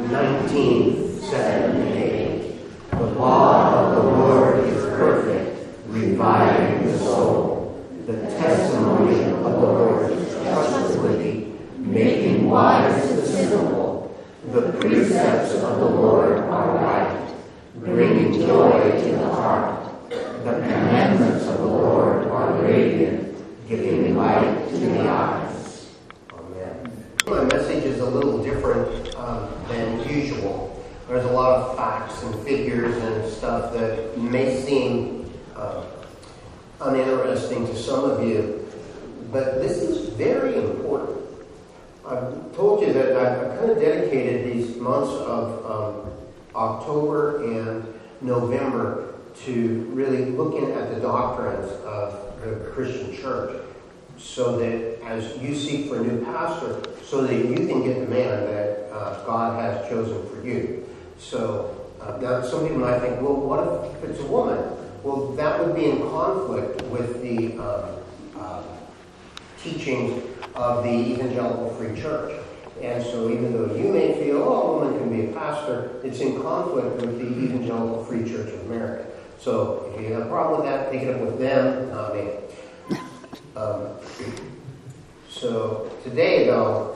19, 7 and 8. The law of the Lord is perfect, reviving the soul. The testimony of the Lord is trustworthy, making wise the simple. The precepts of the Lord are right, bringing joy to the heart. The commandments of the Lord are radiant, giving light to the eyes. Amen. My message is a little different than usual. There's a lot of facts and figures and stuff that may seem uninteresting to some of you, but this is very important. I've told you that I've kind of dedicated these months of October and November to really looking at the doctrines of the Christian church, so that as you seek for a new pastor, so that you can get the man that God has chosen for you. So now some people might think, well, what if it's a woman? Well, that would be in conflict with the teachings of the Evangelical Free Church. And so even though you may feel, oh, a woman can be a pastor, it's in conflict with the Evangelical Free Church of America. So if you have a problem with that, take it up with them, not me. So today, though,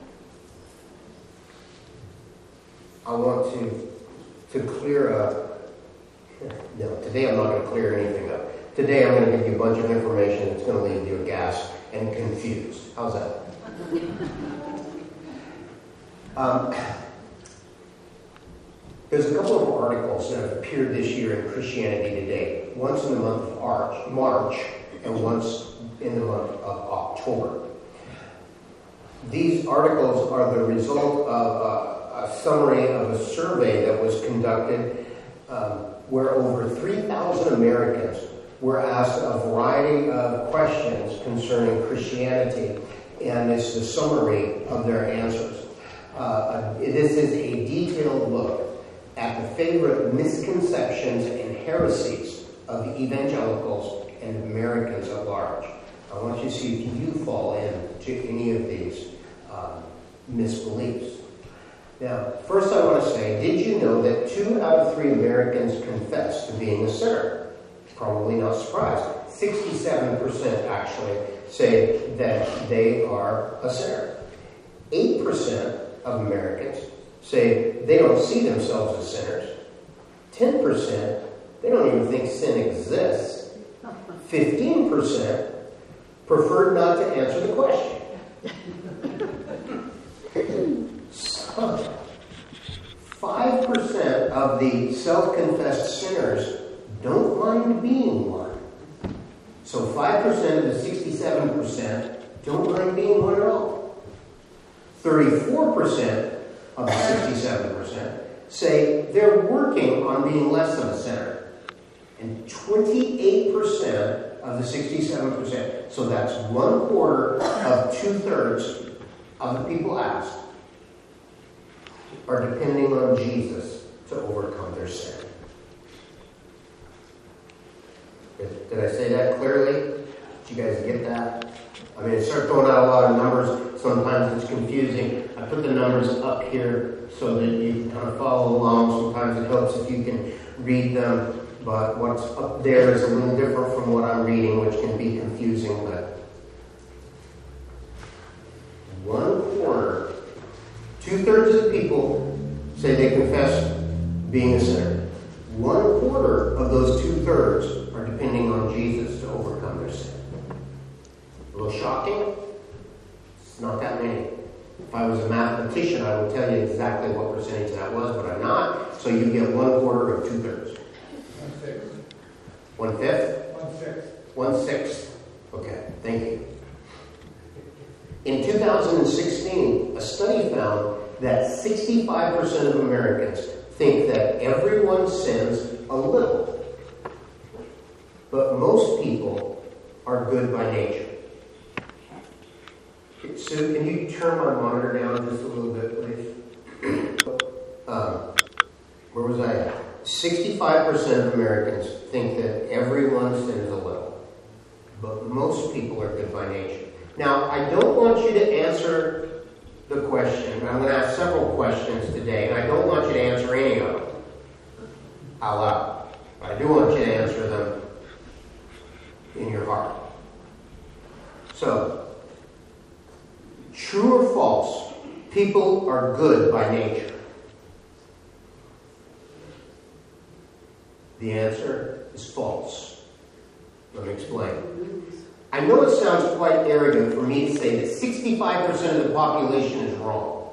I want to clear up. No, today I'm not going to clear anything up. Today I'm going to give you a bunch of information that's going to leave you aghast and confused. How's that? There's a couple of articles that have appeared this year in Christianity Today. Once in the month of March and once in the month of October. These articles are the result of a summary of a survey that was conducted where over 3,000 Americans were asked a variety of questions concerning Christianity, and it's the summary of their answers. This is a detailed look at the favorite misconceptions and heresies of evangelicals and Americans at large. I want you to see if you fall into any of these misbeliefs. Now, first I want to say, did you know that 2 out of 3 Americans confess to being a sinner? Probably not surprised. 67% actually say that they are a sinner. 8% of Americans say they don't see themselves as sinners. 10%, they don't even think sin exists. 15% preferred not to answer the question. So, 5% of the self-confessed sinners don't mind being one. So 5% of the 67% don't mind being one at all. 34% of the 67% say they're working on being less of a sinner. And 28% of the 67%, so that's 1/4 of 2/3 of the people asked, are depending on Jesus to overcome their sin. Did I say that clearly? Did you guys get that? I mean, I start throwing out a lot of numbers. Sometimes it's confusing. I put the numbers up here so that you can kind of follow along. Sometimes it helps if you can read them. But what's up there is a little different from what I'm reading, which can be confusing. But 1/4, 2/3 of the people say they confess being a sinner. 1/4 of those 2/3 are depending on Jesus to overcome their sin. A little shocking? It's not that many. If I was a mathematician, I would tell you exactly what percentage that was, but I'm not. So you get 1/4 of 2/3. 1/5? 1/6. Okay, thank you. In 2016, a study found that 65% of Americans think that everyone sins a little. But most people are good by nature. Sue, can you turn my monitor down just a little bit, please? Where was I at? 65% of Americans think that everyone sins a little. But most people are good by nature. Now, I don't want you to answer the question. I'm going to ask several questions today, and I don't want you to answer any of them out loud. But I do want you to answer them in your heart. So, true or false, people are good by nature? The answer is false. Let me explain. I know it sounds quite arrogant for me to say that 65% of the population is wrong.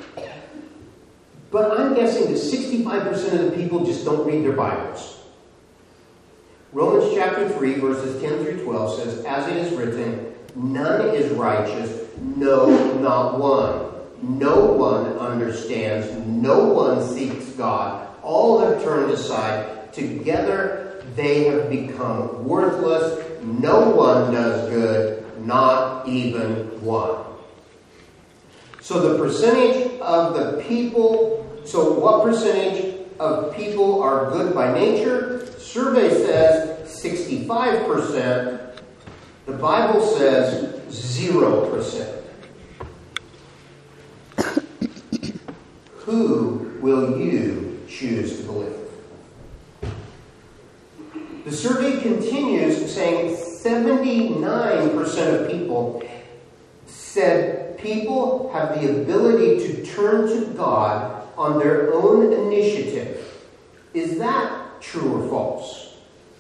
But I'm guessing that 65% of the people just don't read their Bibles. Romans chapter 3, verses 10 through 12 says, "As it is written, none is righteous, no, not one. No one understands, no one seeks God. All have turned aside. Together they have become worthless. No one does good, not even one." So the percentage of the people, so what percentage of people are good by nature? Survey says 65%. The Bible says 0%. Who will you choose to believe? The survey continues saying 79% of people said people have the ability to turn to God on their own initiative. Is that true or false?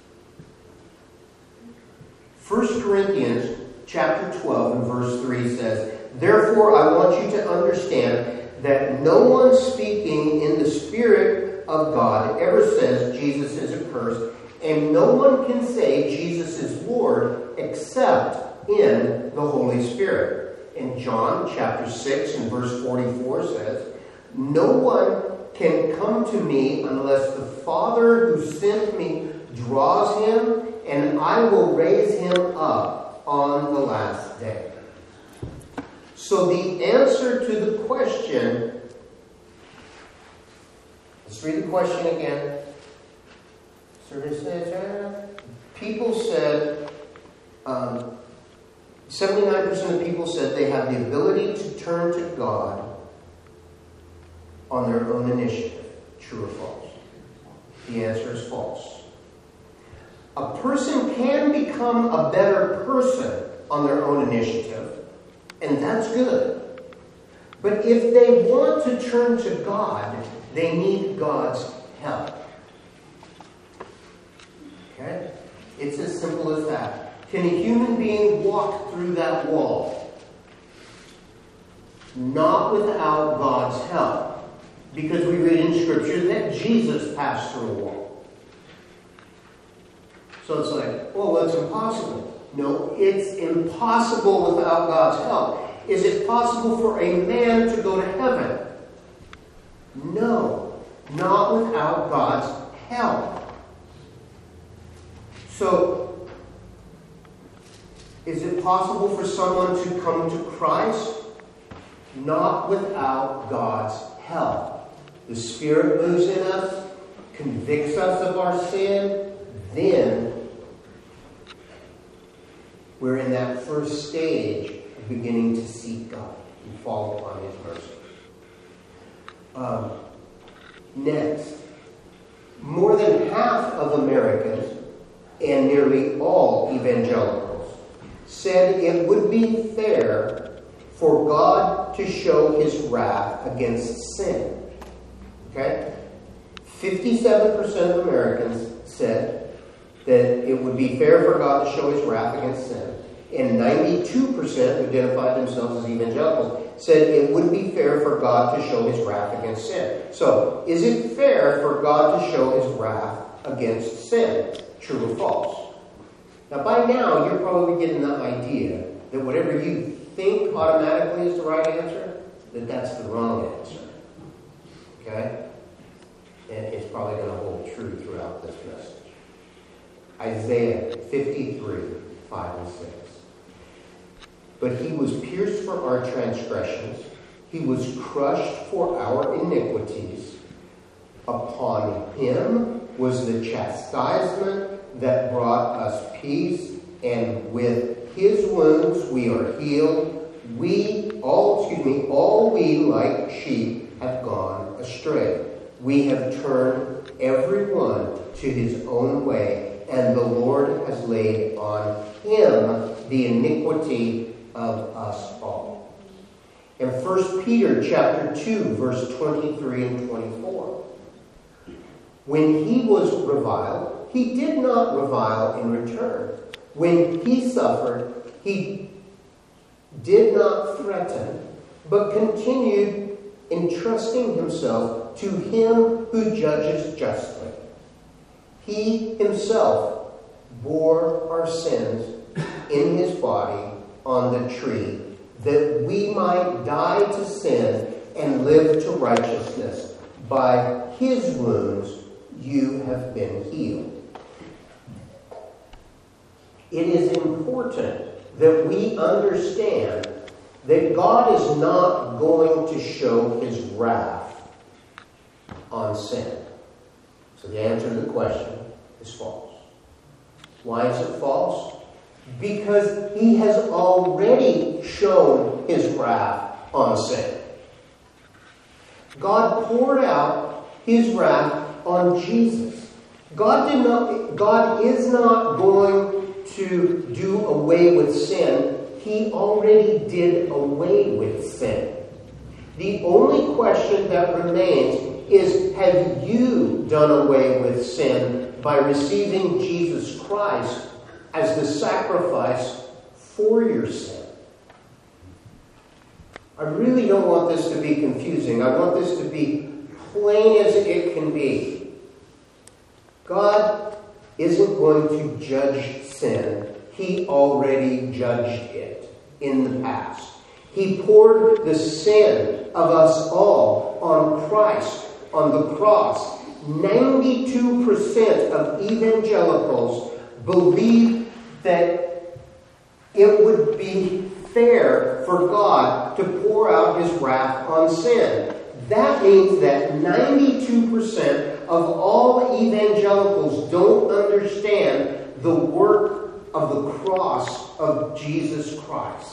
1 Corinthians chapter 12 and verse 3 says, "Therefore I want you to understand that no one speaking in the Spirit of God ever says Jesus is accursed, and no one can say Jesus is Lord except in the Holy Spirit." And John chapter 6 and verse 44 says, "No one can come to me unless the Father who sent me draws him, and I will raise him up on the last day." So the answer to the question, let's read the question again. People said, 79% of people said they have the ability to turn to God on their own initiative. True or false? The answer is false. A person can become a better person on their own initiative, and that's good. But if they want to turn to God, they need God's help. Okay? It's as simple as that. Can a human being walk through that wall? Not without God's help. Because we read in Scripture that Jesus passed through a wall. So it's like, well, it's impossible. No, it's impossible without God's help. Is it possible for a man to go to heaven? No, not without God's help. So, is it possible for someone to come to Christ? Not without God's help. The Spirit moves in us, convicts us of our sin, then we're in that first stage of beginning to seek God and fall upon His mercy. Next, more than half of Americans and nearly all evangelicals said it would be fair for God to show His wrath against sin. Okay? 57% of Americans said that it would be fair for God to show His wrath against sin. And 92% who identified themselves as evangelicals said it would be fair for God to show His wrath against sin. So, is it fair for God to show His wrath against sin? True or false? Now, by now, you're probably getting the idea that whatever you think automatically is the right answer, that's the wrong answer. Okay? And it's probably going to hold true throughout this message. Isaiah 53, 5 and 6. But He was pierced for our transgressions. He was crushed for our iniquities. Upon Him was the chastisement that brought us peace, and with His wounds we are healed. We all we like sheep have gone astray. We have turned everyone to his own way, and the Lord has laid on him the iniquity of us all. In 1 Peter chapter 2, verse 23 and 24. When he was reviled, he did not revile in return. When he suffered, he did not threaten, but continued entrusting himself to him who judges justly. He himself bore our sins in his body on the tree, that we might die to sin and live to righteousness. By his wounds you have been healed. It is important that we understand that God is not going to show his wrath on sin. So the answer to the question is false. Why is it false? Because he has already shown his wrath on sin. God poured out his wrath on Jesus. God is not going to do away with sin. He already did away with sin. The only question that remains is, have you done away with sin by receiving Jesus Christ as the sacrifice for your sin? I really don't want this to be confusing. I want this to be plain as it can be. God isn't going to judge sin. He already judged it in the past. He poured the sin of us all on Christ on the cross. 92% of evangelicals believe that it would be fair for God to pour out his wrath on sin. That means that 92% of all evangelicals don't understand the work of the cross of Jesus Christ.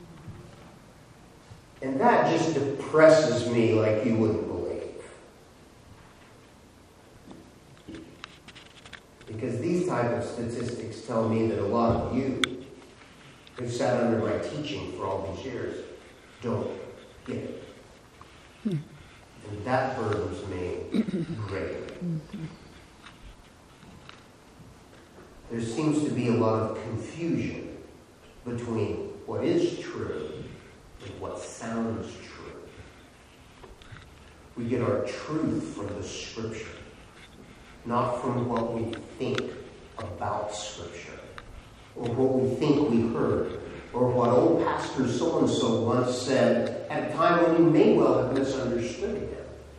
And that just depresses me like you wouldn't believe. Because these type of statistics tell me that a lot of you who've sat under my teaching for all these years don't get it. And that burdens me greatly. There seems to be a lot of confusion between what is true and what sounds true. We get our truth from the Scripture, not from what we think about Scripture, or what we think we heard, or what old pastor so-and-so once said at a time when you may well have misunderstood him.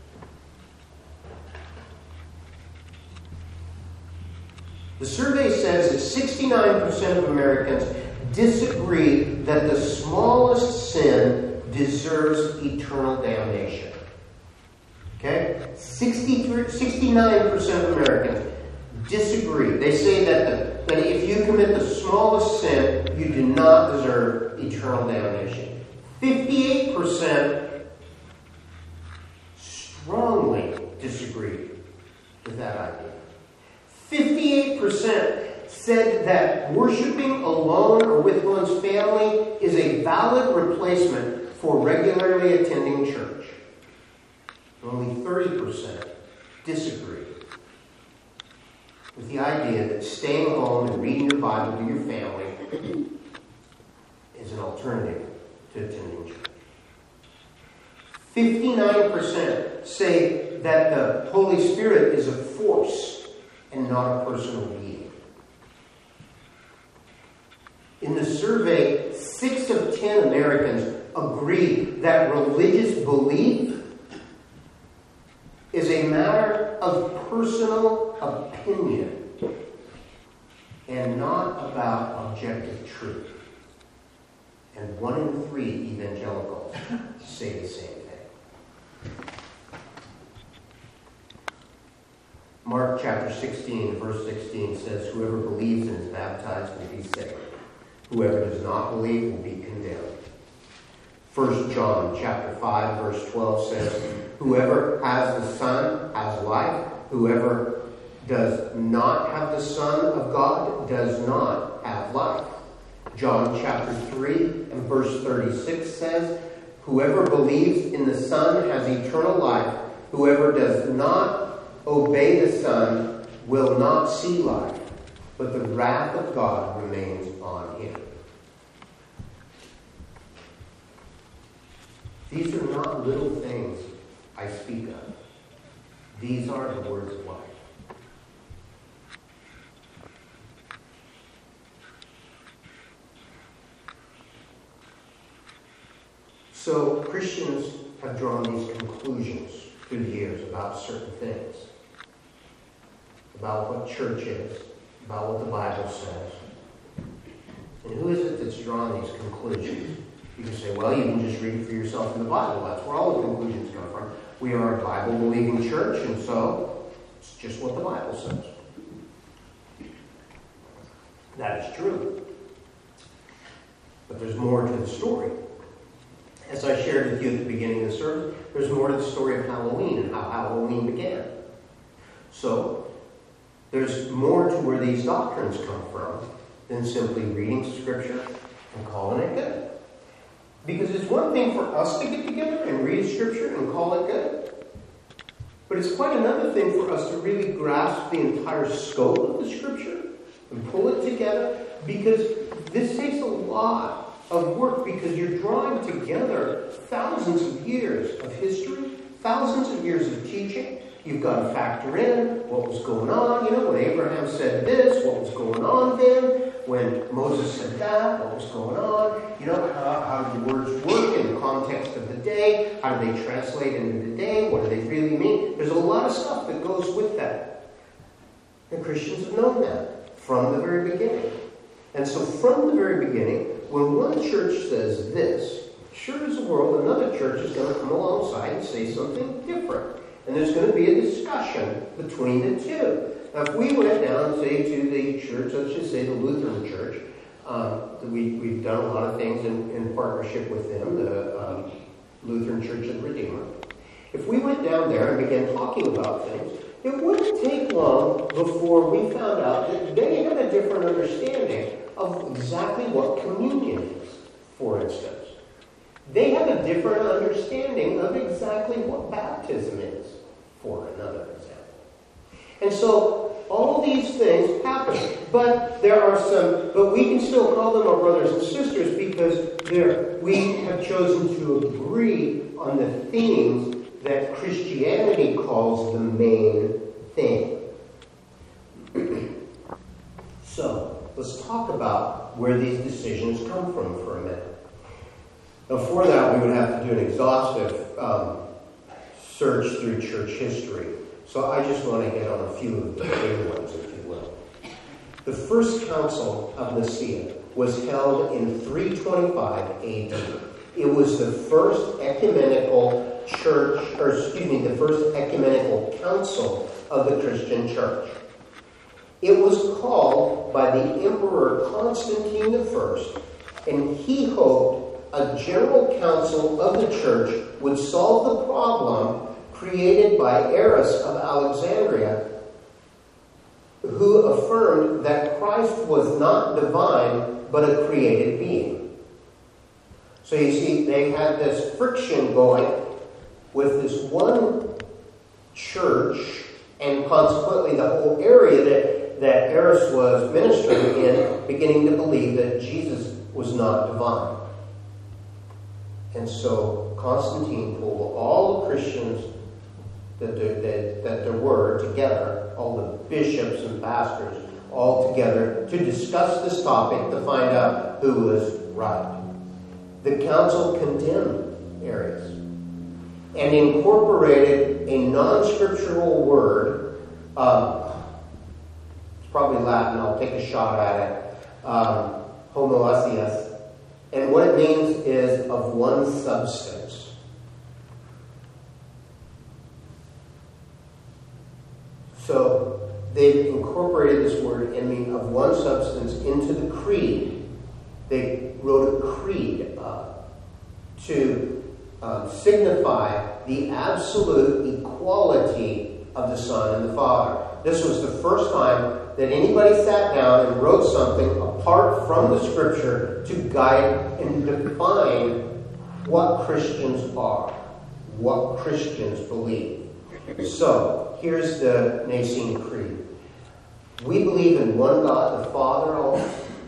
The survey says that 69% of Americans disagree that the smallest sin deserves eternal damnation. Okay? 69% of Americans disagree. They say that if you commit the smallest sin, you do not deserve eternal damnation. 58% strongly disagree with that idea. 58% said that worshiping alone or with one's family is a valid replacement for regularly attending church. Only 30% disagree with the idea that staying home and reading your Bible to your family is an alternative to attending church. 59% say that the Holy Spirit is a force and not a personal being. In the survey, 6 of 10 Americans agree that religious belief is a matter of personal opinion and not about objective truth. And 1 in 3 evangelicals say the same thing. Mark chapter 16, verse 16 says, "Whoever believes and is baptized will be saved. Whoever does not believe will be condemned." 1 John chapter 5, verse 12 says, whoever has the Son has life. Whoever does not have the Son of God does not have life. John chapter 3 and verse 36 says, whoever believes in the Son has eternal life. Whoever does not obey the Son will not see life, but the wrath of God remains on him. These are not little things I speak of. These are the words of life. So Christians have drawn these conclusions through the years about certain things. About what church is, about what the Bible says. And who is it that's drawn these conclusions? You can say, well, you can just read it for yourself in the Bible. That's where all the conclusions come from. We are a Bible-believing church, and so it's just what the Bible says. That is true. But there's more to the story. As I shared with you at the beginning of the service, there's more to the story of Halloween and how Halloween began. So, there's more to where these doctrines come from than simply reading Scripture and calling it good. Because it's one thing for us to get together and read Scripture and call it good. But it's quite another thing for us to really grasp the entire scope of the Scripture and pull it together. Because this takes a lot of work, because you're drawing together thousands of years of history, thousands of years of teaching. You've got to factor in what was going on. You know, when Abraham said this, what was going on then? When Moses said that, what was going on? You know, how do the words work in the context of the day? How do they translate into the day? What do they really mean? There's a lot of stuff that goes with that. And Christians have known that from the very beginning. And so from the very beginning, when one church says this, sure as the world, another church is going to come alongside and say something different. And there's going to be a discussion between the two. Now, if we went down, say, to the church, let's just say the Lutheran Church, we've done a lot of things in partnership with them, the Lutheran Church of the Redeemer. If we went down there and began talking about things, it wouldn't take long before we found out that they had a different understanding of exactly what communion is, for instance. They have a different understanding of exactly what baptism is, for another example. And so, all these things happen. But we can still call them our brothers and sisters because we have chosen to agree on the themes that Christianity calls the main thing. So, let's talk about where these decisions come from for a minute. Now, for that, we would have to do an exhaustive search through church history. So I just want to hit on a few of the big ones, if you will. The First Council of Nicaea was held in 325 AD. It was the first ecumenical the first ecumenical council of the Christian church. It was called by the Emperor Constantine I, and he hoped a general council of the church would solve the problem created by Arius of Alexandria, who affirmed that Christ was not divine, but a created being. So you see, they had this friction going with this one church, and consequently the whole area that Arius was ministering in, beginning to believe that Jesus was not divine. And so Constantine pulled all the Christians that there were together, all the bishops and pastors, all together to discuss this topic to find out who was right. The council condemned Arius and incorporated a non-scriptural word. It's probably Latin. I'll take a shot at it. Homoousios. And what it means is of one substance. So they've incorporated this word, I mean, of one substance into the creed. They wrote a creed to signify the absolute equality of the Son and the Father. This was the first time that anybody sat down and wrote something apart from the Scripture to guide and define what Christians are, what Christians believe. So, here's the Nicene Creed. We believe in one God, the Father,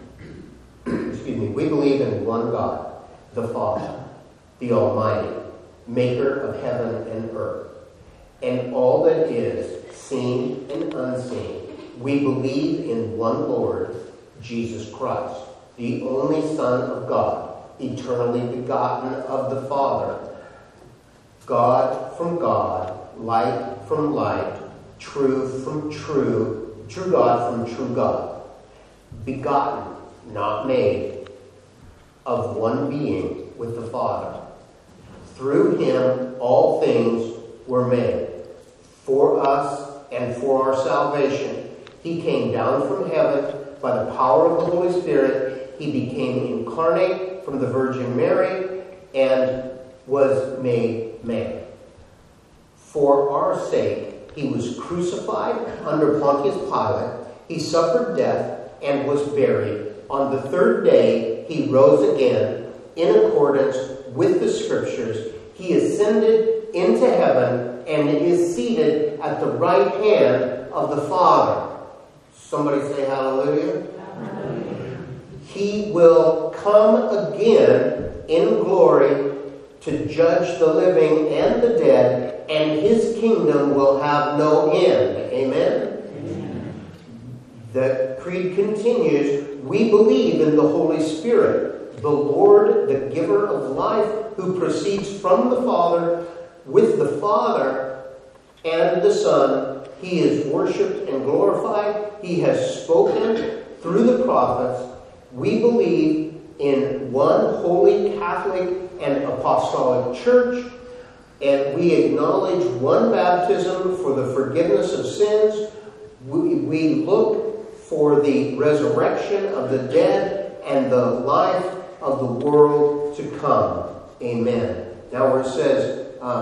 we believe in one God, the Father, the Almighty, maker of heaven and earth, and all that is seen and unseen. We believe in one Lord, Jesus Christ, the only Son of God, eternally begotten of the Father, God from God, light from light, true from true, true God from true God, begotten, not made, of one being with the Father. Through him all things were made. For us and for our salvation, he came down from heaven by the power of the Holy Spirit. He became incarnate from the Virgin Mary and was made man. For our sake, he was crucified under Pontius Pilate. He suffered death and was buried. On the third day, he rose again in accordance with the Scriptures. He ascended into heaven and is seated at the right hand of the Father. Somebody say hallelujah. Hallelujah. He will come again in glory to judge the living and the dead, and his kingdom will have no end. Amen? Amen. The creed continues, we believe in the Holy Spirit, the Lord, the giver of life, who proceeds from the Father, with the Father and the Son. He is worshipped and glorified. He has spoken through the prophets. We believe in one holy Catholic and apostolic church, and we acknowledge one baptism for the forgiveness of sins. We look for the resurrection of the dead and the life of the world to come. Amen. Now where it says,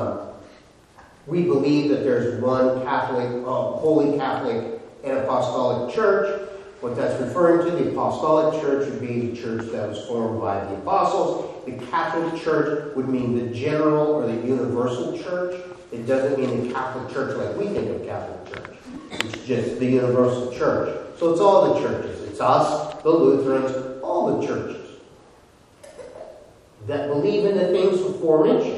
we believe that there's one Catholic, holy Catholic and apostolic church. What that's referring to, the apostolic church would be the church that was formed by the apostles. The Catholic Church would mean the general or the universal church. It doesn't mean the Catholic Church like we think of Catholic Church. It's just the universal church. So it's all the churches. It's us, the Lutherans, all the churches that believe in the things before mentioned.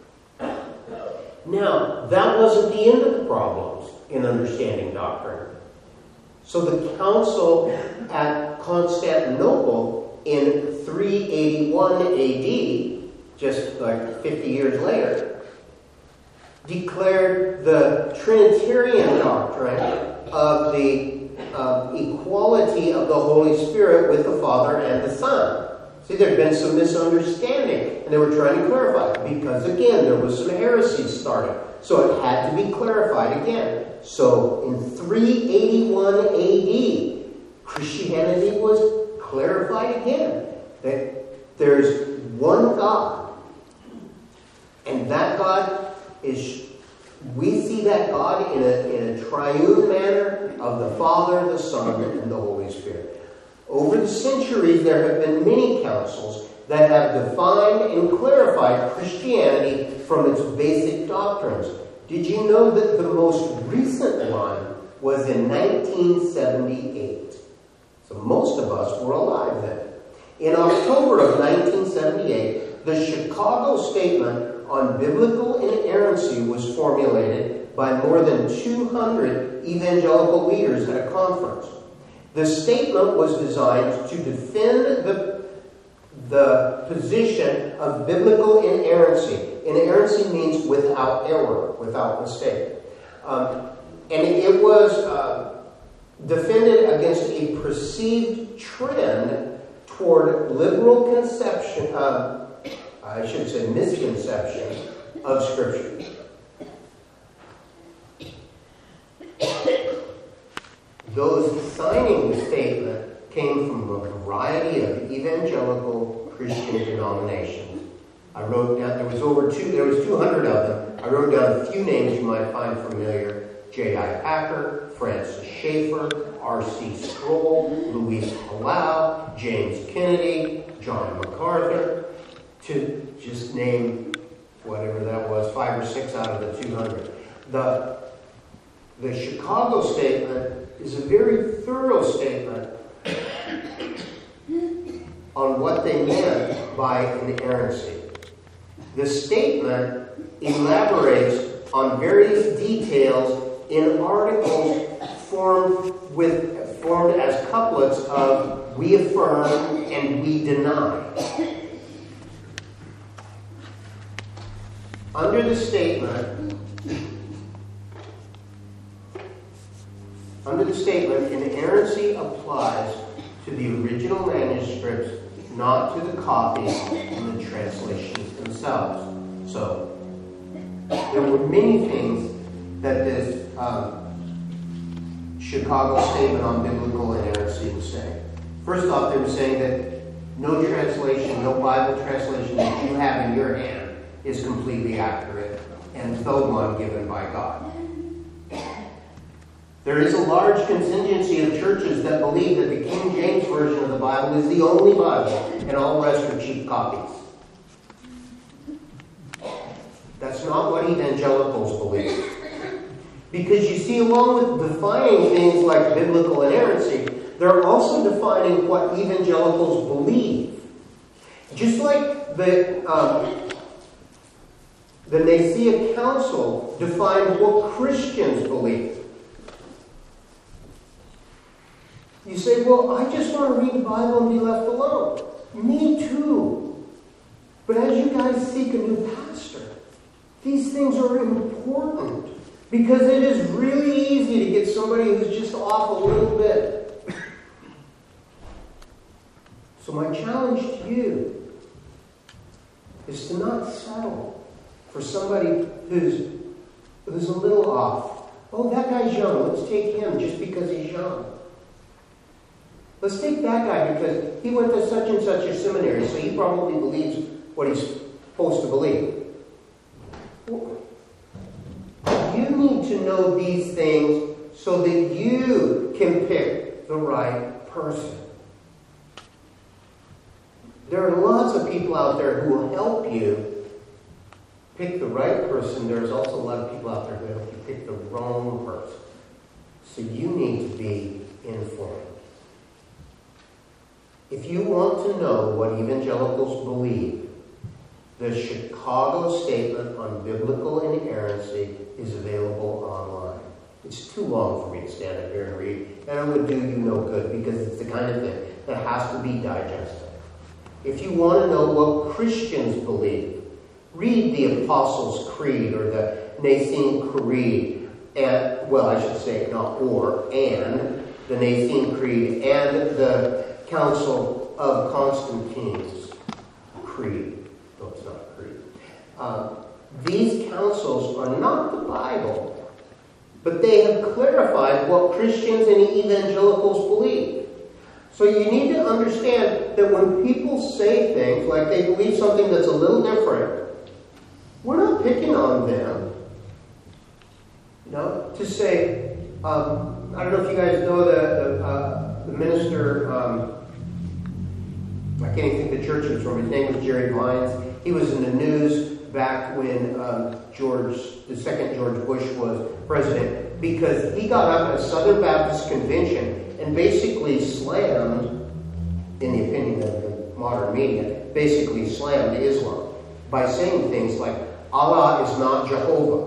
Now, that wasn't the end of the problems in understanding doctrine. So the council at Constantinople in 381 AD, just like 50 years later, declared the Trinitarian doctrine of the equality of the Holy Spirit with the Father and the Son. See, there had been some misunderstanding, and they were trying to clarify it, because, again, there was some heresy started. So it had to be clarified again. So in 381 AD, Christianity was clarified again. That there's one God. And that God is, we see that God in a triune manner of the Father, the Son, and the Holy Spirit. Over the centuries, there have been many councils that have defined and clarified Christianity from its basic doctrines. Did you know that the most recent one was in 1978? So most of us were alive then. In October of 1978, the Chicago Statement on Biblical Inerrancy was formulated by more than 200 evangelical leaders at a conference. The statement was designed to defend the position of biblical inerrancy. Inerrancy means without error, without mistake. And it was defended against a perceived trend toward liberal conception, I should say misconception, of Scripture. Those signing the statement came from a variety of evangelical Christian denominations. I wrote down, there was 200 of them. I wrote down a few names you might find familiar. J.I. Packer, Francis Schaeffer, R.C. Sproul, Luis Palau, James Kennedy, John MacArthur, to just name whatever that was, 5 or 6 out of the 200. The Chicago Statement is a very thorough statement on what they meant by inerrancy. The statement elaborates on various details in articles formed as couplets of "we affirm" and "we deny." Under the statement, inerrancy applies to the original manuscripts, not to the copies and the translations themselves. So, there were many things that this Chicago Statement on Biblical Inerrancy was saying. First off, they were saying that no translation, no Bible translation that you have in your hand is completely accurate, and the one given by God. There is a large contingency of churches that believe that the King James Version of the Bible is the only Bible, and all the rest are cheap copies. That's not what evangelicals believe. Because you see, along with defining things like biblical inerrancy, they're also defining what evangelicals believe. Just like the Nicaea Council defined what Christians believe. You say, well, I just want to read the Bible and be left alone. Me too. But as you guys seek a new pastor, these things are important. Because it is really easy to get somebody who's just off a little bit. So my challenge to you is to not settle for somebody who's a little off. Oh, that guy's young. Let's take him just because he's young. Let's take that guy because he went to such and such a seminary, so he probably believes what he's supposed to believe. You need to know these things so that you can pick the right person. There are lots of people out there who will help you pick the right person. There's also a lot of people out there who help you pick the wrong person. So you need to be informed. If you want to know what evangelicals believe, the Chicago Statement on Biblical Inerrancy is available online. It's too long for me to stand up here and read, and it would do you no good because it's the kind of thing that has to be digested. If you want to know what Christians believe, read the Apostles' Creed or the Nicene Creed, and the Nicene Creed and the Council of Constantine's Creed. No, it's not a creed. These councils are not the Bible, but they have clarified what Christians and evangelicals believe. So you need to understand that when people say things like they believe something that's a little different, we're not picking on them. To say, I don't know if you guys know the minister, I can't even think the church was from. His name was Jerry Vines. He was in the news back when the second George Bush was president, because he got up at a Southern Baptist convention and basically slammed, in the opinion of the modern media, basically slammed Islam by saying things like, Allah is not Jehovah.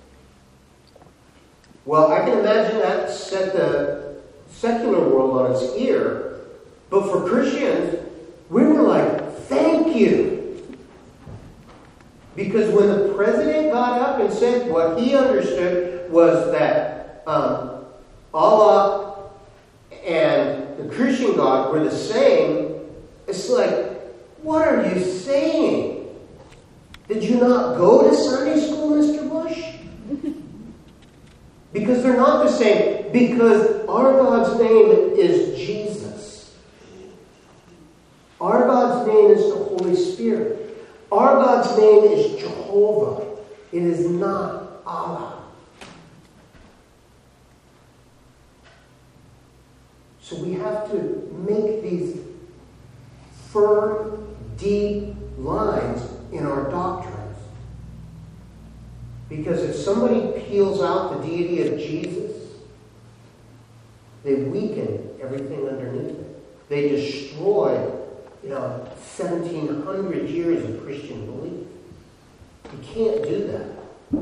Well, I can imagine that set the secular world on its ear, but for Christians, we were like, thank you. Because when the president got up and said what he understood was that Allah and the Christian God were the same, it's like, what are you saying? Did you not go to Sunday school, Mr. Bush? Because they're not the same. Because our God's name is Jesus. Our God's name is the Holy Spirit. Our not Allah. So we have to make these firm, deep lines in our doctrines. Because if somebody peels out the deity of Jesus, they weaken everything underneath it. They destroy, 1,700 years of Christian belief. You can't do that.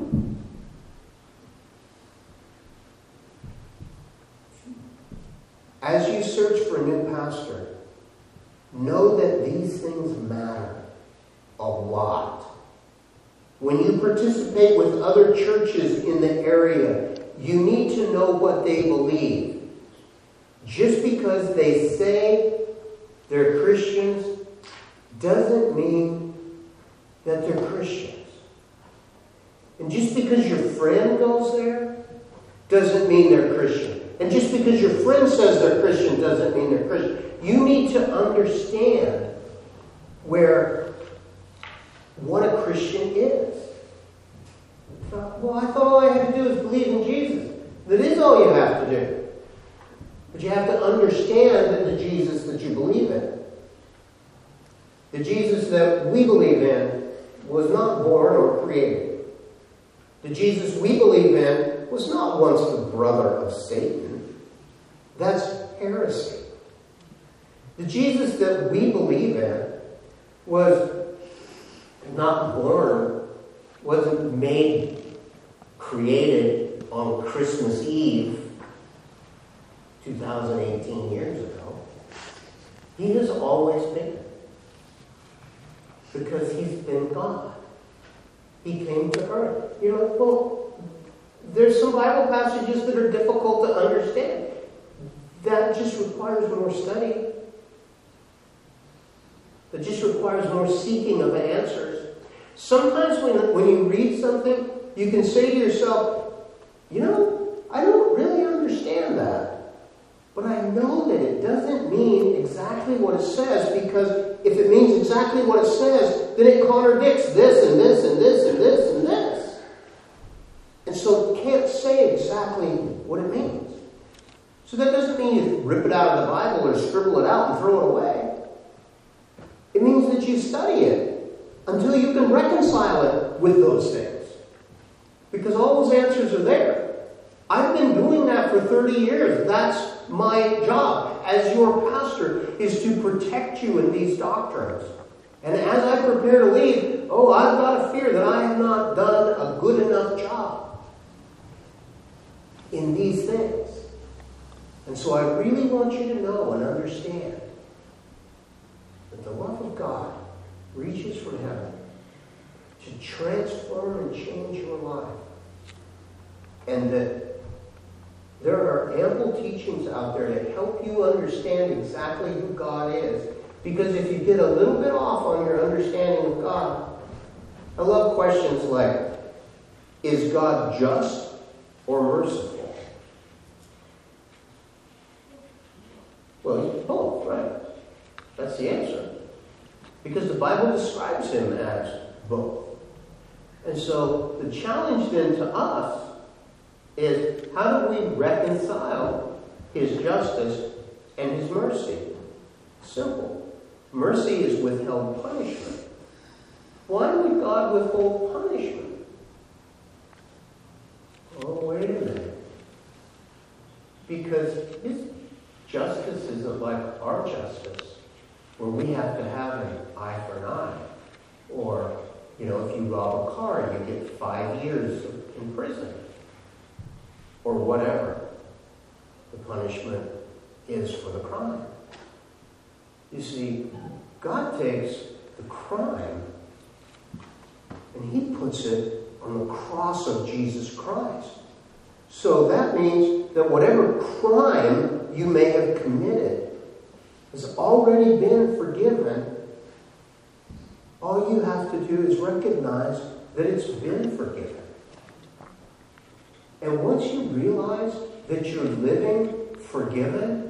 As you search for a new pastor, know that these things matter a lot. When you participate with other churches in the area, you need to know what they believe. Just because they say they're Christians doesn't mean that they're Christians. And just because your friend goes there doesn't mean they're Christian. And just because your friend says they're Christian doesn't mean they're Christian. You need to understand what a Christian is. Well, I thought all I had to do is believe in Jesus. That is all you have to do. But you have to understand the Jesus that you believe in. The Jesus that we believe in was not born or created. The Jesus we believe in was not once the brother of Satan. That's heresy. The Jesus that we believe in was not born, wasn't created on Christmas Eve 2018 years ago. He has always been. Because he's been God. He came to earth. There's some Bible passages that are difficult to understand. That just requires more study. That just requires more seeking of answers. Sometimes when you read something, you can say to yourself, I don't really understand that. But I know that it doesn't mean exactly what it says, because if it means exactly what it says, then it contradicts this and this and this and this and this. And so it can't say exactly what it means. So that doesn't mean you rip it out of the Bible or scribble it out and throw it away. It means that you study it until you can reconcile it with those things. Because all those answers are there. I've been doing that for 30 years. That's my job as your pastor, is to protect you in these doctrines. And as I prepare to leave, I've got a fear that I have not done a good enough job in these things. And so I really want you to know and understand that the love of God reaches from heaven to transform and change your life. And that there are ample teachings out there that help you understand exactly who God is. Because if you get a little bit off on your understanding of God, I love questions like, is God just or merciful? Well, he's both, right? That's the answer. Because the Bible describes him as both. And so the challenge then to us is, how do we reconcile his justice and his mercy? Simple. Mercy is withheld punishment. Why would God withhold punishment? Oh, wait a minute. Because his justice isn't like our justice, where we have to have an eye for an eye. Or, if you rob a car, you get 5 years in prison. Or whatever the punishment is for the crime. You see, God takes the crime and he puts it on the cross of Jesus Christ. So that means that whatever crime you may have committed has already been forgiven. All you have to do is recognize that it's been forgiven. And once you realize that you're living forgiven,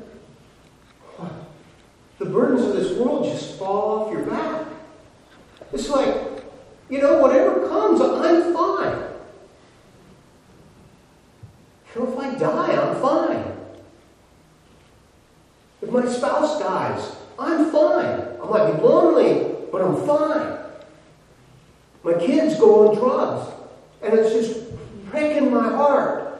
the burdens of this world just fall off your back. It's like, whatever comes, I'm fine. If I die, I'm fine. If my spouse dies, I'm fine. I might be lonely, but I'm fine. My kids go on drugs, and it's just breaking my heart.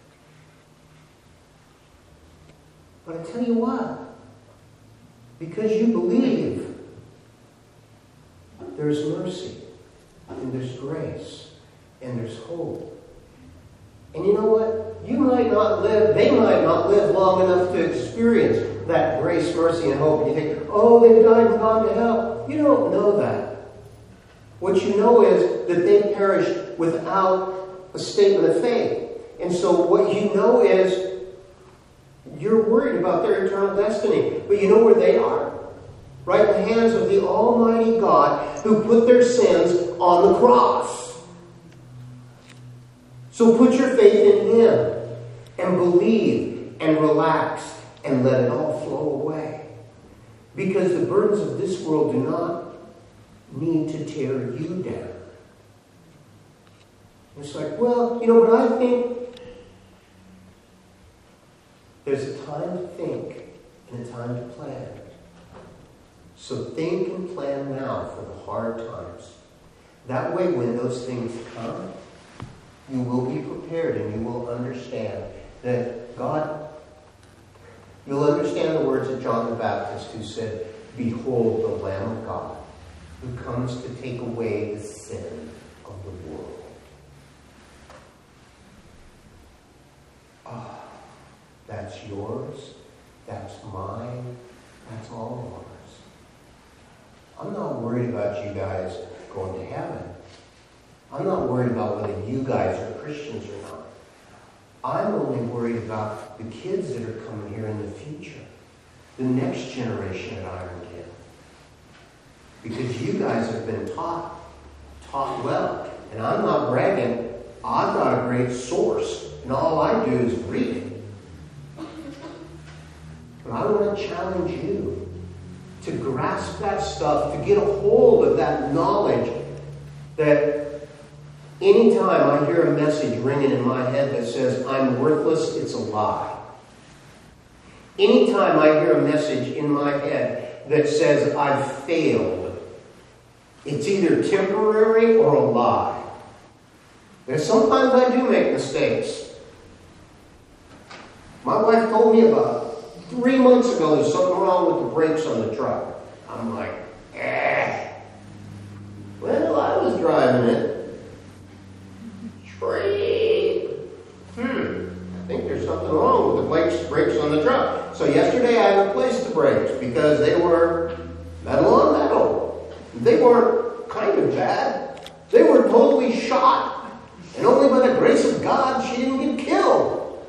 But I tell you what, because you believe, there's mercy, and there's grace, and there's hope. And you know what? They might not live long enough to experience that grace, mercy, and hope. And you think, oh, they've died and gone to hell. You don't know that. What you know is that they perished without a statement of faith. And so what you know is you're worried about their eternal destiny. But you know where they are? Right in the hands of the Almighty God who put their sins on the cross. So put your faith in Him and believe and relax and let it all flow away. Because the burdens of this world do not need to tear you down. It's like, well, but I think there's a time to think and a time to plan. So think and plan now for the hard times. That way, when those things come, you will be prepared and you will understand that God, you'll understand the words of John the Baptist who said, "Behold the Lamb of God who comes to take away the sin of the world." That's yours, that's mine, that's all of ours. I'm not worried about you guys going to heaven. I'm not worried about whether you guys are Christians or not. I'm only worried about the kids that are coming here in the future. The next generation at Iron Camp. Because you guys have been taught well. And I'm not bragging. I've got a great source. And all I do is read it. But I want to challenge you to grasp that stuff, to get a hold of that knowledge that anytime I hear a message ringing in my head that says, I'm worthless, it's a lie. Anytime I hear a message in my head that says, I've failed, it's either temporary or a lie. And sometimes I do make mistakes. My wife told me about 3 months ago there's something wrong with the brakes on the truck. I'm like, Well, I was driving it. I think there's something wrong with the brakes on the truck. So yesterday I replaced the brakes because they were metal on metal. They weren't kind of bad. They were totally shot. And only by the grace of God she didn't get killed.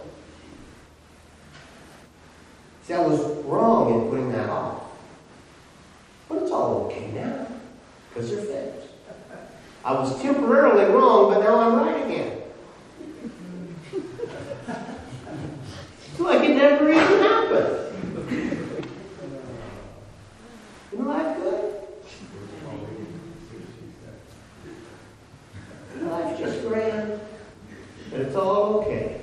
See, I was wrong in putting that off. But it's all okay now because they're fixed. I was temporarily wrong, but now I'm right again. It's like it never even happened. Isn't life good? Life's just grand. But it's all okay.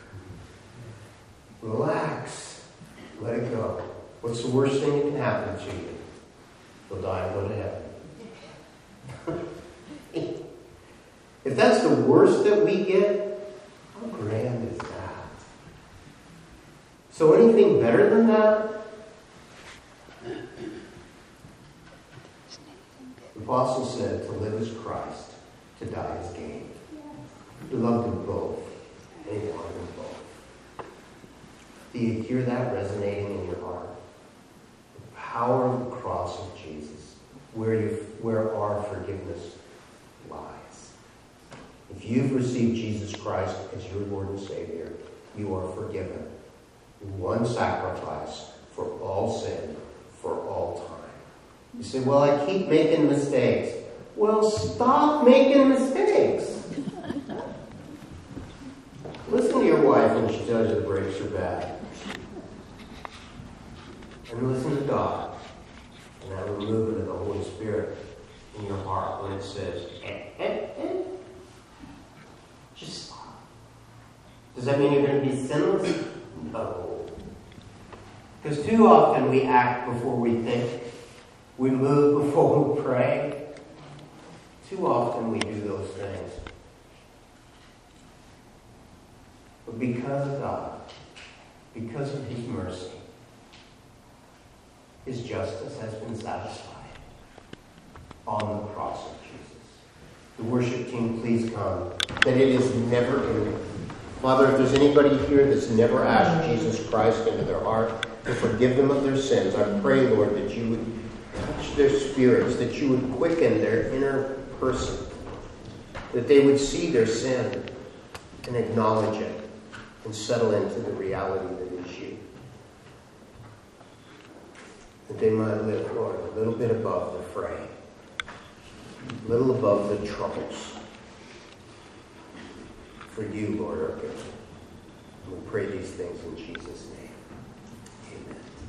Relax. Let it go. What's the worst thing that can happen to you? You'll die and go to heaven. If that's the worst that we get, how grand is that? So anything better than that? The apostle said to live as Christ, to die as gain. He loved them both, and he wanted them both. Do you hear that resonating in your heart? The power of the cross of Jesus, where our forgiveness lies. If you've received Jesus Christ as your Lord and Savior, you are forgiven. One sacrifice for all sin, for all time. You say, well, I keep making mistakes. Well, stop making mistakes. Listen to your wife when she tells you the brakes are bad. And listen to God. And that movement of the Holy Spirit in your heart when it says, Just stop. Does that mean you're going to be sinless? No. Because too often we act before we think. We move before we pray. Too often we do those things. But because of God, because of His mercy, His justice has been satisfied on the cross of Jesus. The worship team, please come. That it is never ending. Father, if there's anybody here that's never asked Jesus Christ into their heart to forgive them of their sins, I pray, Lord, that you would touch their spirits, that you would quicken their inner person, that they would see their sin and acknowledge it and settle into the reality that is you. That they might live, Lord, a little bit above the fray, a little above the troubles. For you, Lord, are good. We pray these things in Jesus' name.